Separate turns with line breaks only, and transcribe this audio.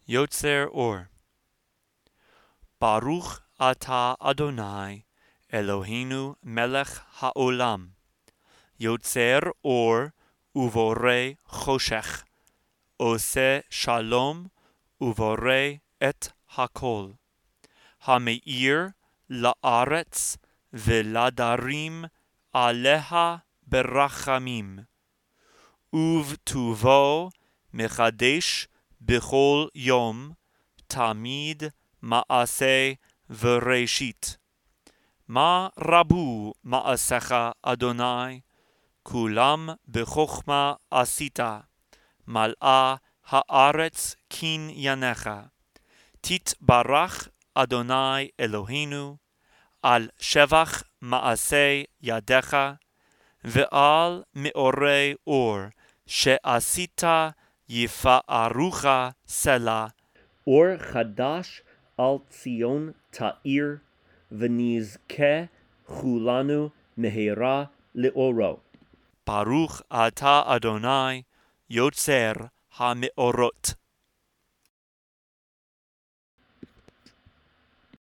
יוצר אור. ברוך אתה אדוני אלוהינו מלך העולם, יוצר אור ובורא חושך, עושה שלום ובורא את הכל, המאיר לארץ ולדרים עליה ברחמים, ובטובו מחדש בכל יום, תמיד מעשה וראשית. מה רבו מעשיך אדוני, כולם בחוכמה עשית, מלאה הארץ קנייניך. תתברך אדוני אלוהינו, על שבח מעשה ידיך, ועל מאורי אור שעשית יפארוך סלה.
אור חדש על ציון תאיר, ונזכה כולנו מהרה לאורו.
ברוך אתה אדוני יוצר המאורות.